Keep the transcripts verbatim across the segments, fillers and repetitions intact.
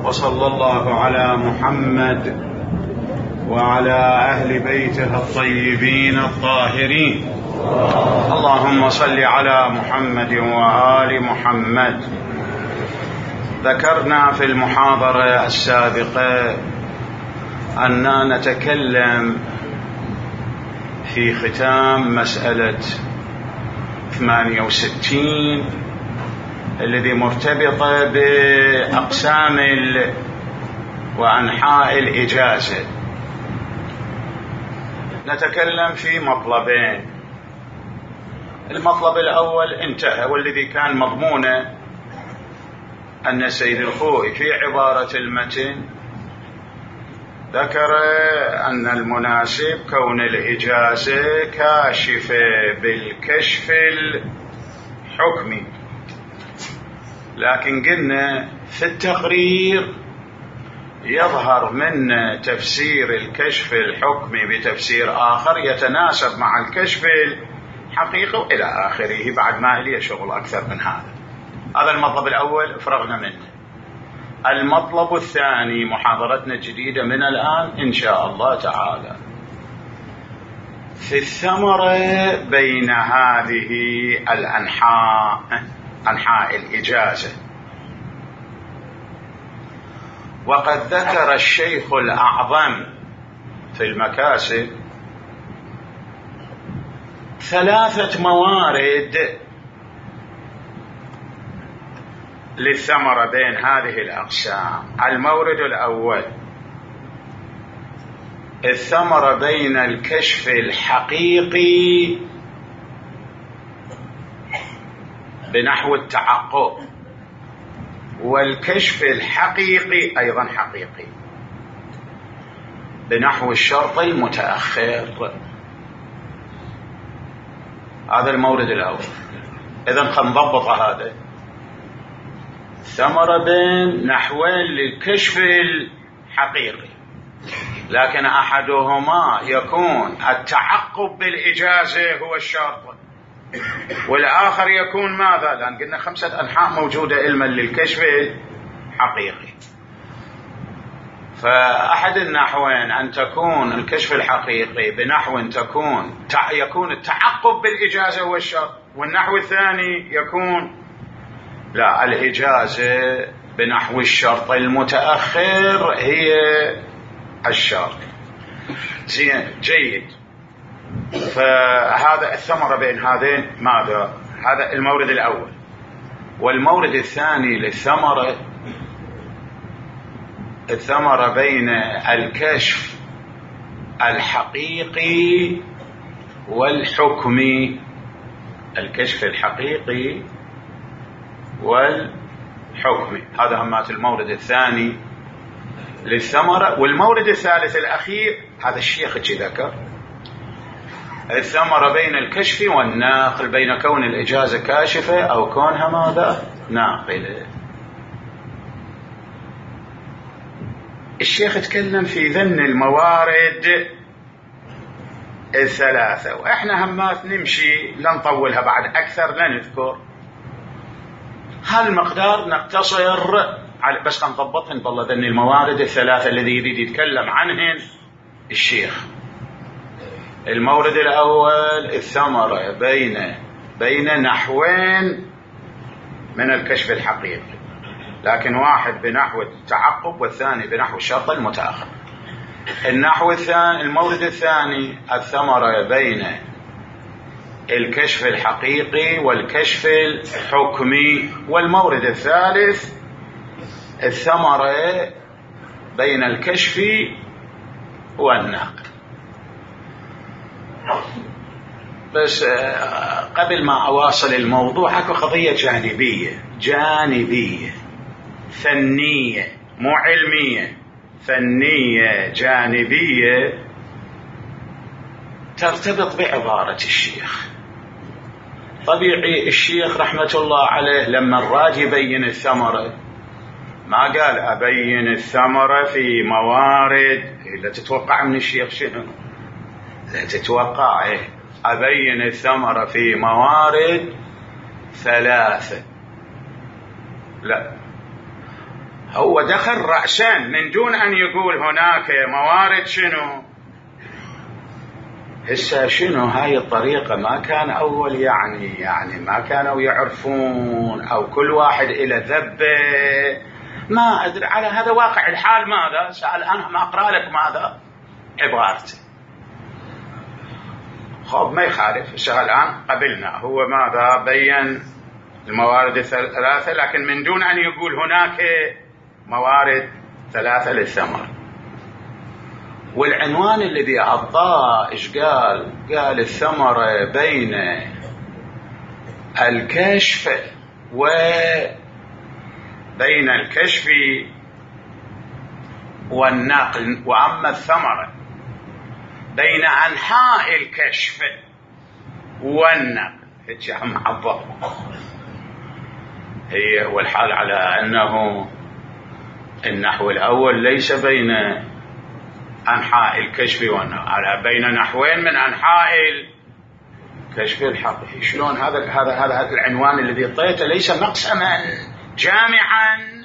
وصلى الله على محمد وعلى أهل بيته الطيبين الطاهرين. اللهم صل على محمد وآل محمد. ذكرنا في المحاضرة السابقة أننا نتكلم في ختام مسألة ثمانية وستين الذي مرتبطة بأقسام وأنحاء الإجازة. نتكلم في مطلبين. المطلب الأول انتهى، والذي كان مضمونه أن سيد الخوئي في عبارة المتن ذكر أن المناسب كون الإجازة كاشفة بالكشف الحكمي، لكن قلنا في التقرير يظهر من تفسير الكشف الحكمي بتفسير آخر يتناسب مع الكشف الحقيقي وإلى آخره، بعد ما إليه شغل أكثر من هذا. هذا المطلب الأول فرغنا منه. المطلب الثاني محاضرتنا الجديدة من الآن إن شاء الله تعالى في الثمرة بين هذه الأنحاء، أنحاء الإجازة. وقد ذكر الشيخ الأعظم في المكاسب ثلاثة موارد للثمرة بين هذه الأقسام. المورد الأول الثمرة بين الكشف الحقيقي بنحو التعقب، والكشف الحقيقي أيضا حقيقي بنحو الشرط المتأخر. هذا المورد الأول. إذن خنضبط هذا ثمرة بين نحوين للكشف الحقيقي، لكن أحدهما يكون التعقب بالإجازة هو الشرط، والآخر يكون ماذا؟ لأن قلنا خمسة أنحاء موجودة علما للكشف الحقيقي. فأحد النحوين أن تكون الكشف الحقيقي بنحو تكون يكون التعقب بالإجازة هو الشرط، والنحو الثاني يكون لا، الإجازة بنحو الشرط المتأخر هي الشرط. زين، جيد. فهذا الثمرة بين هذين ماذا؟ هذا المورد الأول. والمورد الثاني للثمرة الثمرة بين الكشف الحقيقي والحكمي. الكشف الحقيقي والحكمي هذا همات المورد الثاني للثمرة. والمورد الثالث الأخير هذا الشيخ ذكر الثمرة بين الكشف والناقل، بين كون الإجازة كاشفة أو كونها ماذا؟ ناقلة. الشيخ تكلم في ذن الموارد الثلاثة، وإحنا همات نمشي لا نطولها بعد أكثر، لا نذكر هالمقدار، نقتصر على بس نضبطهن بالله ذن الموارد الثلاثة الذي يريد يتكلم عنهن الشيخ. المورد الأول الثمرة بين بين نحوين من الكشف الحقيقي، لكن واحد بنحو التعقب والثاني بنحو الشرط المتأخر. النحو الثاني المورد الثاني الثمرة بين الكشف الحقيقي والكشف الحكمي. والمورد الثالث الثمرة بين الكشف والناقل. بس قبل ما أواصل الموضوع اكو قضية جانبية جانبية فنية مو علمية، فنية جانبية ترتبط بعبارة الشيخ. طبيعي الشيخ رحمة الله عليه لما الراد يبين الثمرة ما قال أبين الثمرة في موارد. لا تتوقع من الشيخ شنو؟ لا تتوقع إيه؟ أبين الثمرة في موارد ثلاثة. لا، هو دخل رأسا من دون أن يقول هناك موارد شنو. هسه شنو هاي الطريقة ما كان أول يعني يعني ما كانوا يعرفون أو كل واحد إلى ذبه، ما أدري على هذا واقع الحال. ماذا سأل أنا ما أقرأ لك ماذا عبارته. خب ما يخالف. الشغل الآن قبلنا هو ماذا بين الموارد الثلاثة، لكن من دون أن يقول هناك موارد ثلاثة للثمر. والعنوان الذي أعطاه إيش قال؟ قال الثمرة بين الكشف وبين الكشف والنقل، وأما الثمرة بين أنحاء الكشف والنقل. هيك هم عبر هي والحال على أنه النحو الأول ليس بين أنحاء الكشف والنقل، على بين نحوين من أنحاء الكشف الحقيقي. شلون هذا هذا هذا العنوان الذي اعطيته ليس مقسما جامعا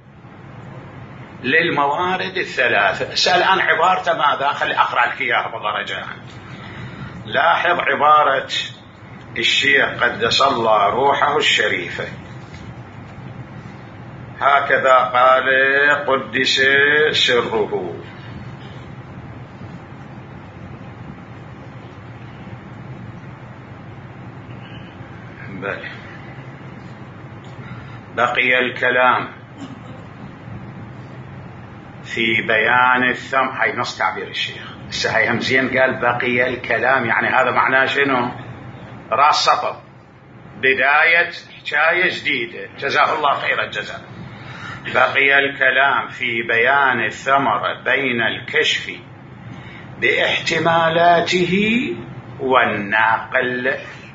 للموارد الثلاثة. اسأل عن عبارته ماذا. خلي أقرأ لك إياها بدرجة. لاحظ عبارة الشيخ قدس الله روحه الشريفة، هكذا قال قدس سره: بقي الكلام في بيان الثمر. هاي نص تعبير الشيخ. هسه هاي هم زين قال بقي الكلام، يعني هذا معناه شنو؟ راس سطر، بداية حكاية جديدة. جزاه الله خير الجزاء. بقي الكلام في بيان الثمر بين الكشف باحتمالاته والناقل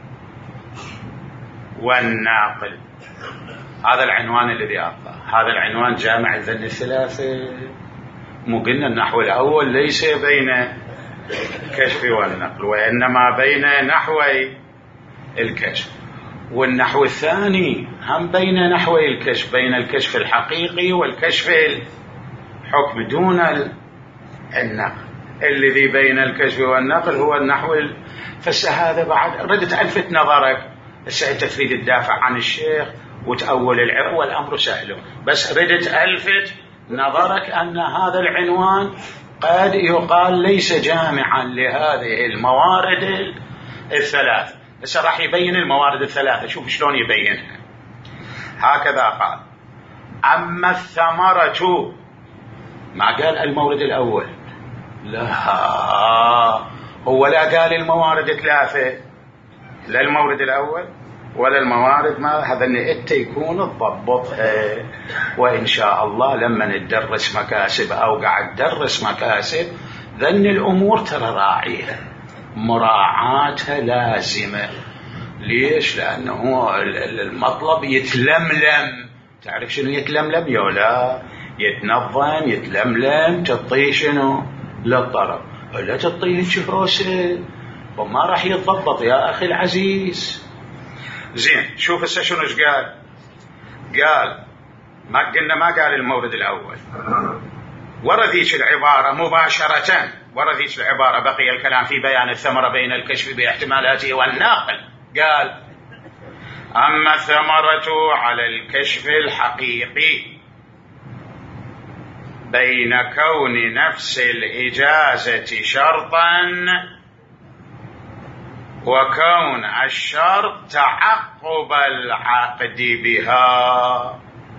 والناقل. هذا العنوان الذي أعطاه. هذا العنوان جامع الذن الثلاثة. مو قلنا النحو الأول ليس بين الكشف والنقل، وإنما بين نحوي الكشف. والنحو الثاني هم بين نحوي الكشف، بين الكشف الحقيقي والكشف الحكم دون النقل. الذي بين الكشف والنقل هو النحو ال... فهذا بعد ردت ألفت نظرك. هسه أنت تريد تدافع عن الشيخ وتأول العرق والأمر سهل، بس ردت ألفت نظرك أن هذا العنوان قد يقال ليس جامعا لهذه الموارد الثلاث. هسه راح يبين الموارد الثلاثة. شوف شلون يبينها. هكذا قال: أما الثمرة، ما قال المورد الأول، لا هو لا قال الموارد ثلاثة، لا المورد الأول ولا الموارد. ما هذا ان انت يكون تضبطها. وان شاء الله لما ندرس مكاسب او قاعد تدرس مكاسب ذن الامور ترى راعيها، مراعاتها لازمه. ليش؟ لانه المطلب يتلملم. تعرف شنو يتلملم يا ولا؟ يتنظم يتلملم، تعطيه شنو للطرف، لا تعطيه شفروسه وما راح يتضبط يا اخي العزيز. زين شوف هسه شنو ايش قال. قال ما قلنا ما قال المورد الاول، ورا ذيك العباره مباشره، ورا ذيك العباره بقي الكلام في بيان الثمره بين الكشف باحتمالاته والناقل. قال: اما الثمره على الكشف الحقيقي بين كون نفس الاجازه شرطا وكون الشرط تعقب العقد بها.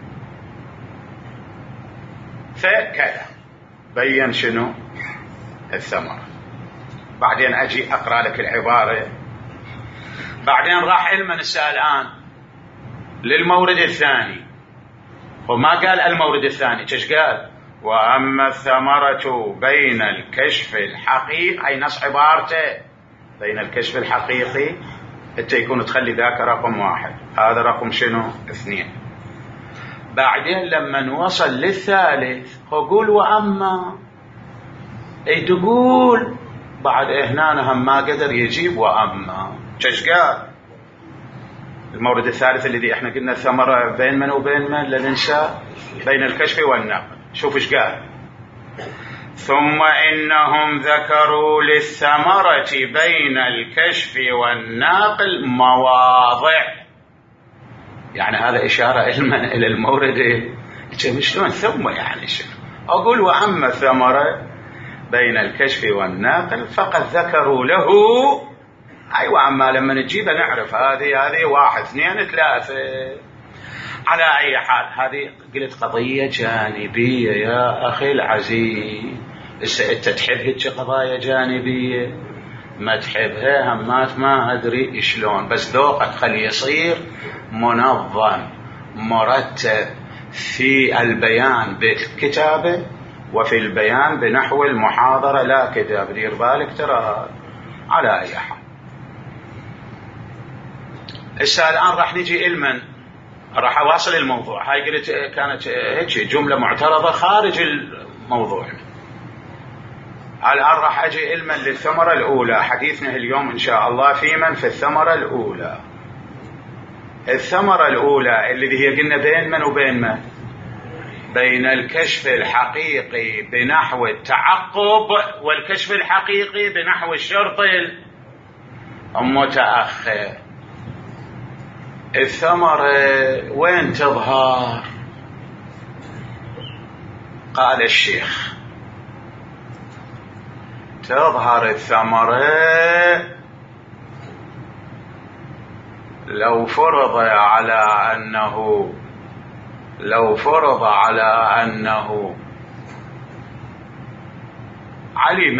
فكذا بين شنو الثمرة. بعدين أجي أقرأ لك العبارة. بعدين راح علما نسأل الآن للمورد الثاني، وما قال المورد الثاني كيش قال: وأما الثمرة بين الكشف الحقيقي، أي نص عبارته بين الكشف الحقيقي، انت يكون تخلي ذاك رقم واحد، هذا رقم شنو اثنين. بعدين لما نوصل للثالث قول وأما، اي تقول بعد هنا هم ما قدر يجيب وأما كيش قال. المورد الثالث الذي احنا قلنا الثمرة بين من وبين من لا ننسى، بين الكشف والنقل. شوف ايش قال: ثم إنهم ذكروا للثمرة بين الكشف والناقل مواضع. يعني هذا إشارة إلى المورد. شلون ثم يعني شنو؟ أقول وأما الثمرة بين الكشف والناقل فقد ذكروا له. أيوة، أما لما نجيبها نعرف هذه هذه واحد اثنين ثلاثة. على أي حال هذه قلت قضية جانبية يا أخي العزيز. أنت تحب هيك قضايا جانبية؟ ما تحبها همات ما أدري شلون، بس ذوقك خلي يصير منظم مرتب في البيان بالكتابة وفي البيان بنحو المحاضرة لا كتاب. دير بالك ترى. على أي حال هسه الآن راح نجي إلمن، راح أواصل الموضوع. هاي قلت كانت هيك جملة معترضة خارج الموضوع. الآن راح أجي إلمن للثمرة الأولى. حديثنا اليوم إن شاء الله في من في الثمرة الأولى. الثمرة الأولى اللي هي قلنا بين من وبين من؟ بين الكشف الحقيقي بنحو التعقب والكشف الحقيقي بنحو الشرط المتأخر. الثمرة وين تظهر؟ قال الشيخ: تظهر الثمرة لو فرض على أنه لو فرض على أنه علم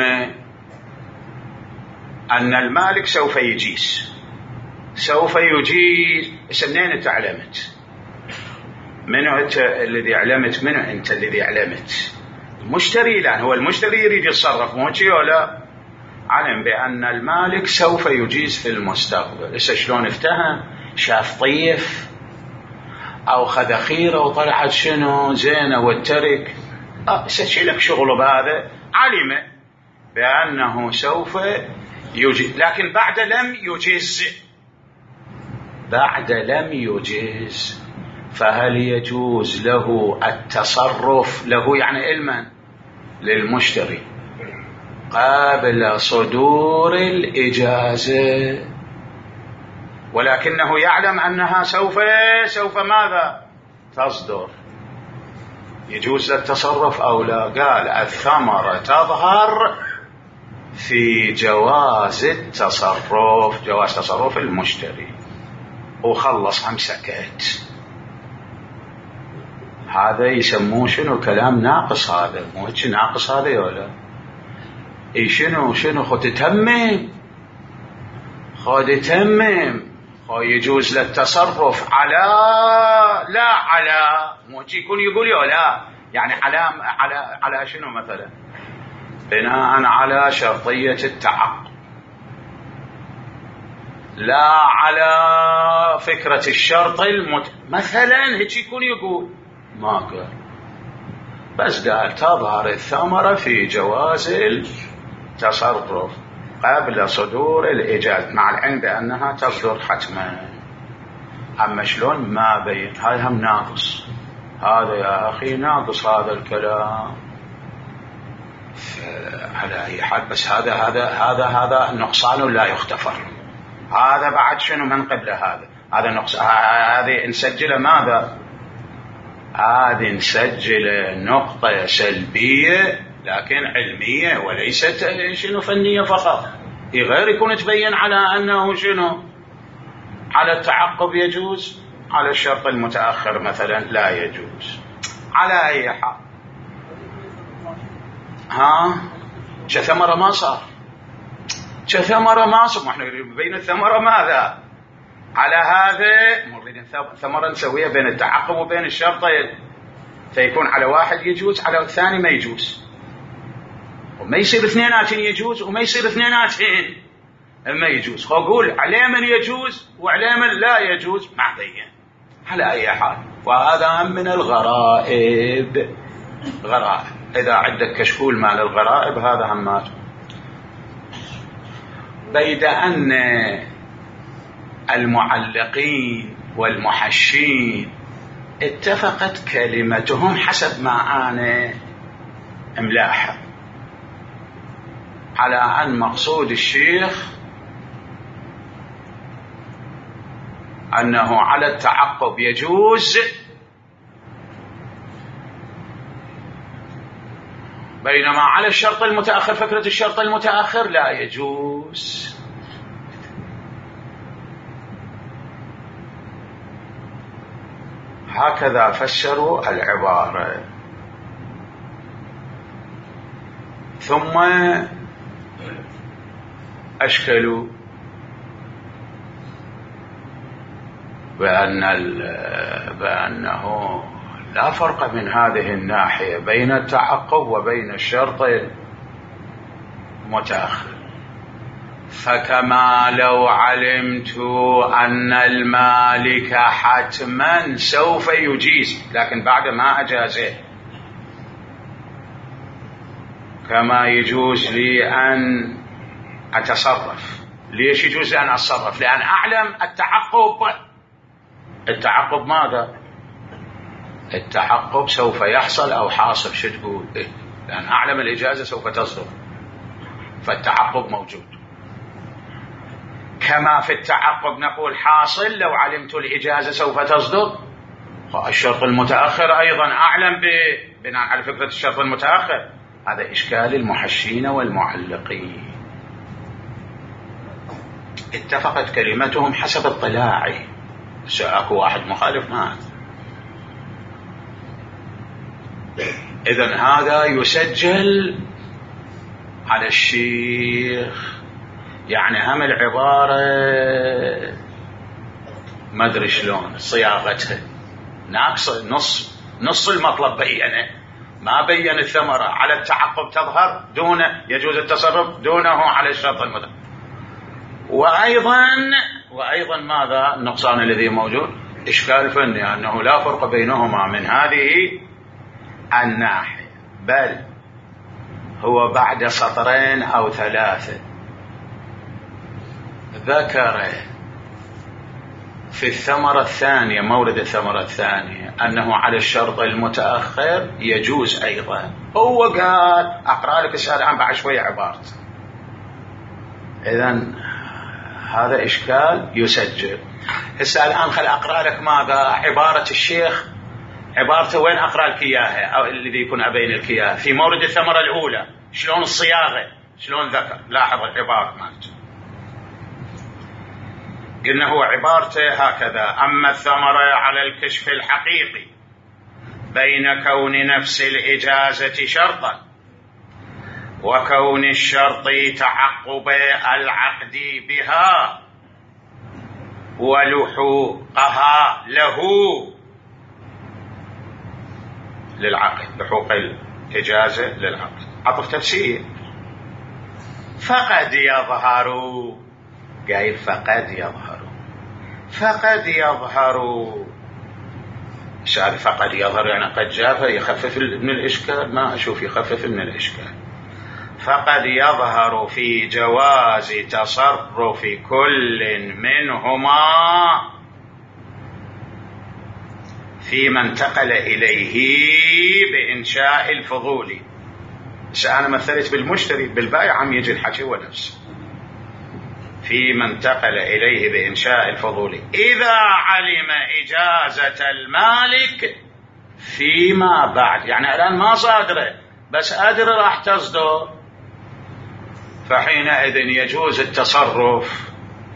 أن المالك سوف يجيز سوف يجيز سنين. تعلمت منو أنت الذي علمت؟ منو أنت الذي علمت؟ المشتري. لأن هو المشتري يريد يتصرف موشي ولا علم بأن المالك سوف يجيز في المستقبل. إيش شلون افتهم؟ شاف طيف أو خذ خيرة وطلعت شنو زينة والترك. أه لك شغله بهذا. علم بأنه سوف يجيز، لكن بعد لم يجيز. بعد لم يجيز فهل يجوز له التصرف له يعني علما للمشتري قبل صدور الإجازة، ولكنه يعلم أنها سوف سوف ماذا تصدر؟ يجوز التصرف أو لا؟ قال الثمرة تظهر في جواز التصرف، جواز تصرف المشتري. وخلص هم سكت. هذا يسموه شنو؟ كلام ناقص. هذا مو هيك ناقص هذا ولا اي شنو شنو خد تتمم خد تتمم خو يجوز للتصرف على لا على مو هيك يكون يقول ولا يعني على على على شنو مثلا؟ بناء على شرطية التعقب، لا على فكرة الشرط المت... مثلا هيك يكون يقول ما قال، بس قال تظهر الثمرة في جواز التصرف قبل صدور الإجازة مع العلم بأنها تصدر حتما. أما شلون ما بين، هاي هم ناقص. هذا يا أخي ناقص هذا الكلام على أي حال. بس هذا هذا هذا هذا نقصان لا يغتفر. هذا بعد شنو من قبل هذا هذا نقص. هذه نسجل ماذا؟ هذه نسجل نقطة سلبية لكن علمية وليست شنو فنية فقط. غير يكون تبين على أنه شنو على التعقب يجوز، على الشرط المتأخر مثلا لا يجوز. على أي حال ها شثمرة ما صار شثمرة ما صار. احنا بين الثمرة ماذا؟ على هذا مريد ثمرة نسويها بين التعقب وبين الشرطين، فيكون على واحد يجوز على الثاني ما يجوز، وما يصير اثنيناتين يجوز وما يصير اثنيناتين ما يجوز. فأقول على من يجوز وعلى من لا يجوز معطيا على أي حال. وهذا من الغرائب. غرائب إذا عندك كشكول مال الغرائب هذا همات. بيد أن المعلقين والمحشين اتفقت كلمتهم حسب ما أنا املاحها على أن مقصود الشيخ أنه على التعقب يجوز، بينما على الشرط المتأخر فكرة الشرط المتأخر لا يجوز. هكذا فسروا العبارة. ثم أشكلوا بأن بأنه لا فرق من هذه الناحية بين التعقب وبين الشرط المتأخر. فكما لو علمت أن المالك حتما سوف يجيز لكن بعد ما أجازه، كما يجوز لي أن أتصرف. ليش يجوز لي أن أتصرف؟ لأن أعلم التعقب. التعقب ماذا؟ التعقب سوف يحصل أو حاصل. شو تقول؟ إيه؟ لأن أعلم الإجازة سوف تصدر، فالتعقب موجود. كما في التعقب نقول حاصل لو علمت الإجازة سوف تصدر. الشرط المتأخر أيضا أعلم بناء على فكرة الشرط المتأخر. هذا إشكال المحشين والمعلقين. اتفقت كلمتهم حسب اطلاعي. سأكو واحد مخالف ما. إذن هذا يسجل على الشيخ. يعني هم العبارة ما أدري شلون صياغتها ناقصة، نص نص المطلب بينه، ما بين الثمرة. على التعقب تظهر دون يجوز التصرف دونه على الشرط المتأخر. وأيضا وأيضا ماذا النقصان الذي موجود؟ إشكال فني أنه لا فرق بينهما من هذه الناحية، بل هو بعد سطرين أو ثلاثة ذكر في الثمرة الثانية، مورد الثمرة الثانية، أنه على الشرط المتأخر يجوز أيضا. هو قال أقرأ لك الآن بعد شوية عبارة. إذن هذا إشكال يسجل. هسه الآن خل أقرأ لك ماذا عبارة الشيخ. عبارته وين أقرأ لك إياها أو الذي يكون أبين لك إياها؟ في مورد الثمرة الأولى شلون الصياغة شلون ذكر. لاحظ العبارة مالته. قلنا هو عبارته هكذا: أما الثمرة على الكشف الحقيقي بين كون نفس الإجازة شرطا وكون الشرط تعقب العقد بها ولحوقها له للعقد، لحوق الإجازة للعقد. عطف تفسير. فقد يظهر، قايل فقد يظهر، فقد يظهر. سؤال فقد يظهر يعني قد جاء يخفف من الإشكال؟ ما أشوف يخفف من الإشكال. فقد يظهر في جواز تصرف كل منهما فيما انتقل إليه بإنشاء الفضول. أنا مثلت بالمشتري بالبائع عم يجي الحكي ونفسه. فيما انتقل إليه بإنشاء الفضول إذا علم إجازة المالك فيما بعد. يعني الآن ما صادرة بس أدري راح تصدر، فحينئذ يجوز التصرف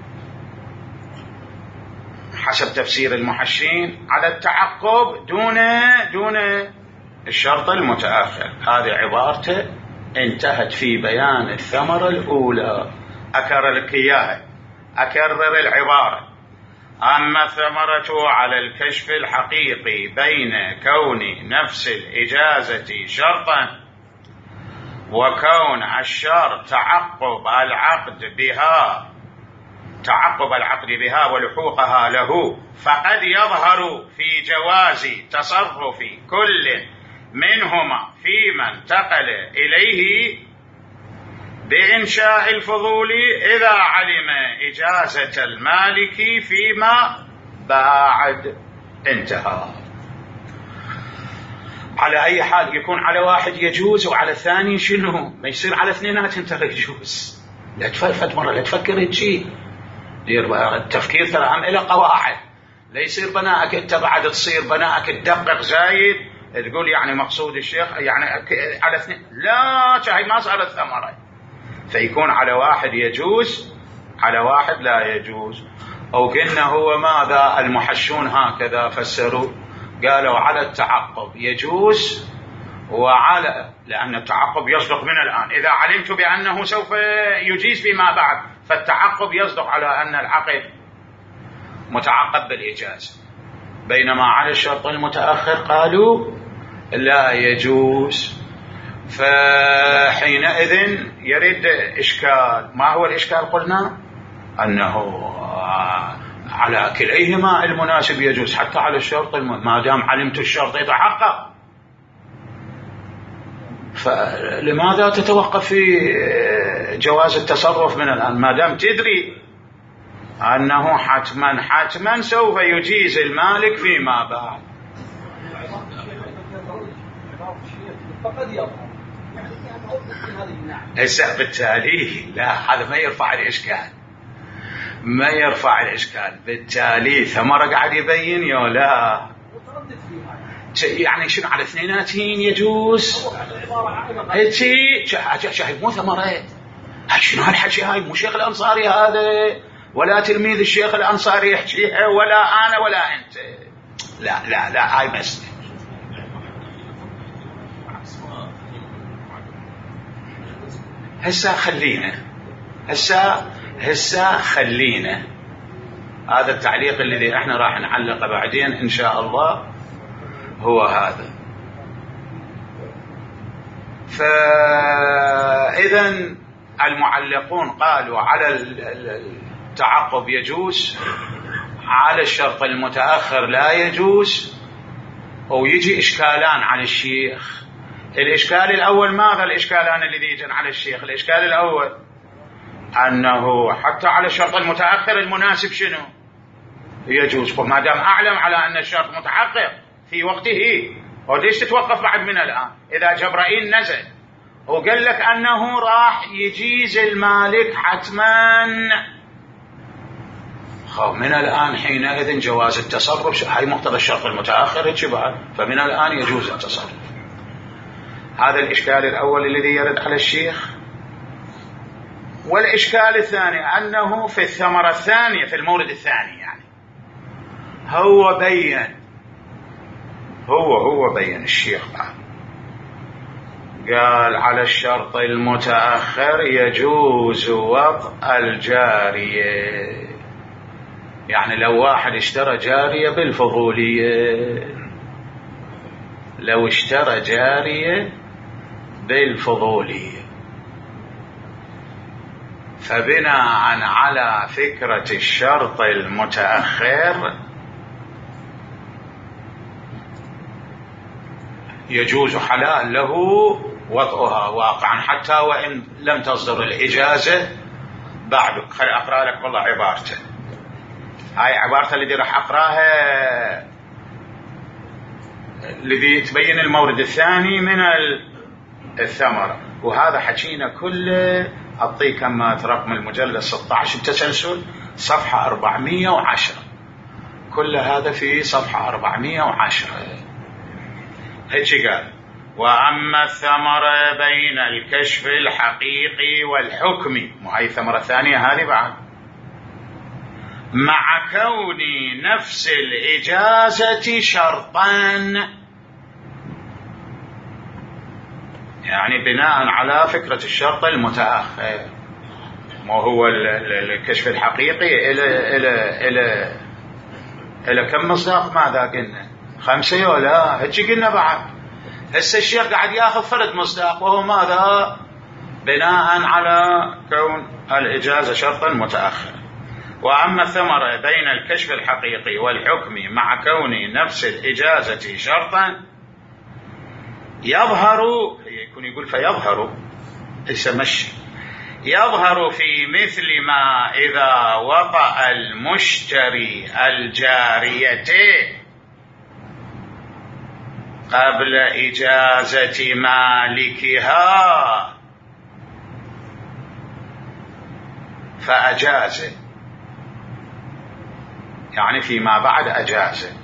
حسب تفسير المحشين على التعقب دون دون الشرط المتأخر. هذه عبارته انتهت في بيان الثمرة الأولى. أكرر لك إياها، أكرر العبارة: أما الثمرة على الكشف الحقيقي بين كون نفس الإجازة شرطا وكون الشرط تعقب العقد بها تعقب العقد بها ولحوقها له، فقد يظهر في جواز تصرف كل منهما فيما انتقل إليه بإنشاء الفضول إذا علم إجازة المالك فيما بعد. انتهى. على أي حال يكون على واحد يجوز وعلى الثاني شنو؟ ما يصير على اثنينات انت يجوز. لا تفلفت مرة، لا تفكر هيك. التفكير ترى هم إلى قواعد، لا يصير بناءك انت بعد تصير بناءك تدقق زايد تقول يعني مقصود الشيخ يعني على اثنين. لا، شاي ما صارت ثمرة. فيكون على واحد يجوز على واحد لا يجوز. أو قلنا هو ماذا المحشون هكذا فسروا، قالوا على التعقب يجوز، وعلى لأن التعقب يصدق من الآن. إذا علمت بأنه سوف يجيز فيما بعد فالتعقب يصدق على أن العقد متعقب بالإجازة. بينما على الشرط المتأخر قالوا لا يجوز. فحينئذ يرد إشكال. ما هو الإشكال؟ قلنا أنه على كليهما المناسب يجوز، حتى على الشرط الم... ما دام علمت الشرط يتحقق، فلماذا تتوقف في جواز التصرف من الآن ما دام تدري أنه حتما حتما سوف يجيز المالك فيما بعد. هسه بالتالي لا، هذا ما يرفع الإشكال، ما يرفع الإشكال. بالتالي ثمرة قاعد يبين يا لا يعني شنو على اثنيناتين يجوز. هيك شاهد مو ثمرة. هاي شنو هالحكي؟ هاي مو شيخ الأنصاري هذا، ولا تلميذ الشيخ الأنصاري يحكيها، ولا أنا ولا أنت. لا لا لا، هاي مسألة. هسا خلينا هسا هسا خلينا هذا التعليق الذي احنا راح نعلقه بعدين ان شاء الله هو هذا. فاذا المعلقون قالوا على التعقب يجوز، على الشرط المتأخر لا يجوز. ويجي إشكالان على الشيخ. الإشكال الأول، ماذا الإشكالان الذي يجن على الشيخ؟ الإشكال الأول أنه حتى على الشرط المتأخر المناسب شنو؟ يجوز. وما دام أعلم على أن الشرط متحقق في وقته، وليش تتوقف بعد من الآن؟ إذا جبرائيل نزل وقال لك أنه راح يجيز المالك حتما، من الآن حينئذ جواز التصرف. هاي مقتضى الشرط المتأخر بعد، فمن الآن يجوز التصرف. هذا الإشكال الأول الذي يرد على الشيخ. والإشكال الثاني أنه في الثمرة الثانية، في المورد الثاني يعني هو بين هو هو بين الشيخ بعد قال على الشرط المتأخر يجوز وطء الجارية. يعني لو واحد اشترى جارية بالفضولية، لو اشترى جارية بالفضولية، فبناء على فكرة الشرط المتأخر يجوز حلال له وطئها واقعا حتى وإن لم تصدر الإجازة بعد. خلي أقرأ لك والله عبارته. هاي عبارته التي راح أقرأها الذي تبين المورد الثاني من الثمرة. وهذا حكينا كله. أعطيك كما رقم المجلد ستة عشر التسلسل صفحة أربعمائة وعشرة، كل هذا في صفحة أربعمائة وعشرة. هيك قال: وأما الثمرة بين الكشف الحقيقي والحكمي، وهي الثمرة الثانية هذه بعد، مع كون نفس الإجازة شرطا، يعني بناء على فكرة الشرط المتأخر. وهو الكشف الحقيقي إلى إلى إلى إلى كم مصداق؟ ماذا قلنا؟ خمسة ولا هيك قلنا بعد. هسه الشيخ قاعد ياخذ فرد مصداق، وهو ماذا؟ بناء على كون الإجازة شرطا متأخر. وأما الثمرة بين الكشف الحقيقي والحكمي مع كون نفس الإجازة شرطا يظهر، يكون يقول فيظهر، ليس مشي، يظهر في مثل ما إذا وطأ المشتري الجارية قبل إجازة مالكها فأجاز، يعني فيما بعد أجاز.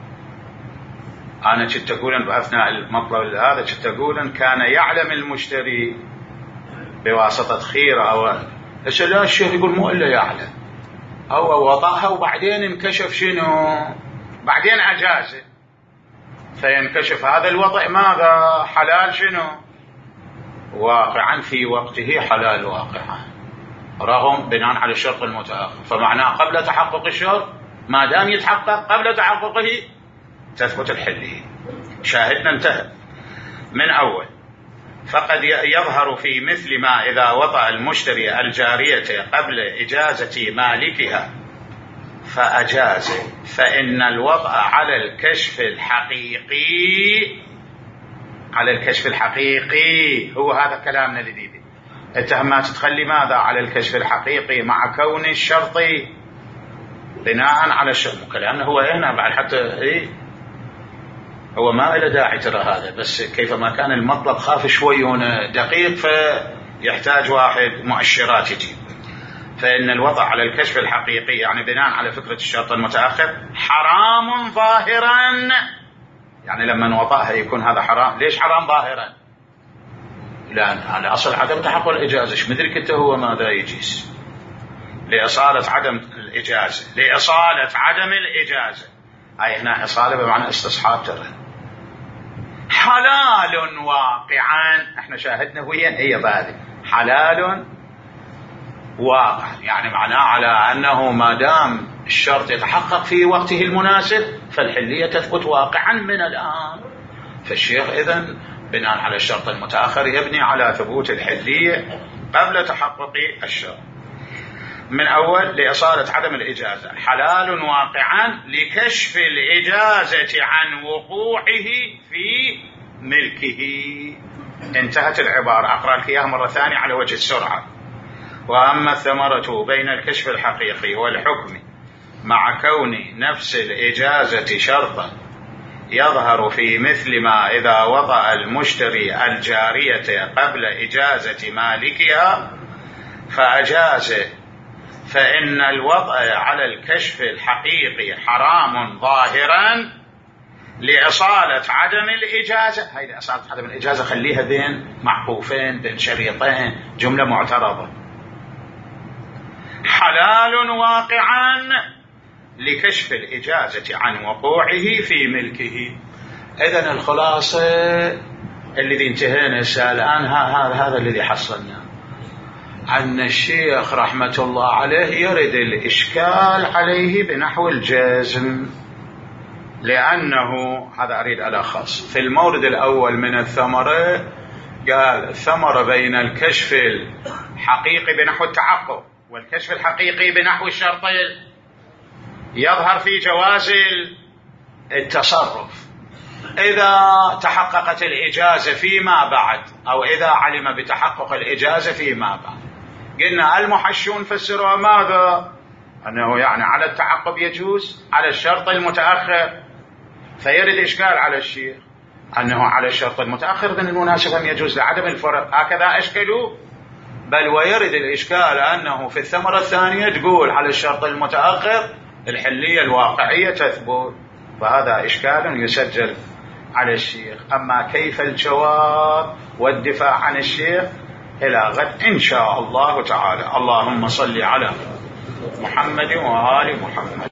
أنا كنت أقول بأثناء المطلب هذا كنت أقول كان يعلم المشتري بواسطة خيرة أو بس لا، الشيخ يقول مو إلا يعلم، هو وضعها وبعدين انكشف شنو، بعدين أجازه، فينكشف هذا الوضع ماذا حلال شنو واقعا في وقته، حلال واقعا رغم بناء على الشرط المتأخر. فمعناه قبل تحقق الشرط، ما دام يتحقق قبل تحققه تثبت الحلية. شاهدنا انتهى من أول. فقد يظهر في مثل ما إذا وطأ المشتري الجارية قبل إجازة مالكها فأجاز، فإن الوطأ على الكشف الحقيقي، على الكشف الحقيقي هو هذا كلامنا الجديد. التهمات تخلي ماذا على الكشف الحقيقي مع كون الشرط بناء على الشرط. كلامنا هو هنا بعد حتى إيه، هو ما له داعي ترى هذا، بس كيفما كان المطلب خاف شوي هنا دقيق فيحتاج واحد مؤشرات يجيب. فإن الوضع على الكشف الحقيقي يعني بناء على فكرة الشرط المتأخر حرام ظاهرا، يعني لما نوطأها يكون هذا حرام. ليش حرام ظاهرا؟ لأن على أصل عدم تحقق الإجازة. ايش مدري كنت هو ماذا يجيز لإصالة عدم الإجازة، لإصالة عدم الإجازة، هاي هنا إصالة بمعنى استصحاب ترى. حلال واقعا، احنا شاهدنا وين هي بعد حلال واقع، يعني معناه على أنه ما دام الشرط يتحقق في وقته المناسب فالحلية تثبت واقعا من الآن. فالشيخ إذن بناء على الشرط المتأخر يبني على ثبوت الحلية قبل تحقق الشرط. من أول لإصالة عدم الإجازة حلال واقعا لكشف الإجازة عن وقوعه في ملكه. انتهت العبارة. أقرأ لك إياها مرة ثانية على وجه السرعة. وأما الثمرة بين الكشف الحقيقي والحكم مع كون نفس الإجازة شرطا يظهر في مثل ما إذا وطأ المشتري الجارية قبل إجازة مالكها فأجازه، فإن الوضع على الكشف الحقيقي حرام ظاهرا لإصالة عدم الإجازة. هاي لإصالة عدم الإجازة خليها بين معقوفين بين شريطين، جملة معترضة. حلال واقعا لكشف الإجازة عن وقوعه في ملكه. إذن الخلاصة الذي انتهينا الآن هذا هذا الذي حصلنا أن الشيخ رحمة الله عليه يرد الإشكال عليه بنحو الجزم، لأنه هذا أريد ألخص في المورد الأول من الثمرة. قال الثمرة بين الكشف الحقيقي بنحو التحقق والكشف الحقيقي بنحو الشرط يظهر في جواز التصرف إذا تحققت الإجازة فيما بعد، أو إذا علم بتحقق الإجازة فيما بعد. قلنا المحشون فسروا ماذا؟ أنه يعني على التعقب يجوز على الشرط المتأخر، فيرد إشكال على الشيخ أنه على الشرط المتأخر من المناسب أن يجوز لعدم الفرق. هكذا أشكلوا. بل ويرد الإشكال أنه في الثمرة الثانية تقول على الشرط المتأخر الحلية الواقعية تثبت، فهذا إشكال يسجل على الشيخ. أما كيف الجواب والدفاع عن الشيخ إلى غد إن شاء الله تعالى. اللهم صل على محمد وآل محمد.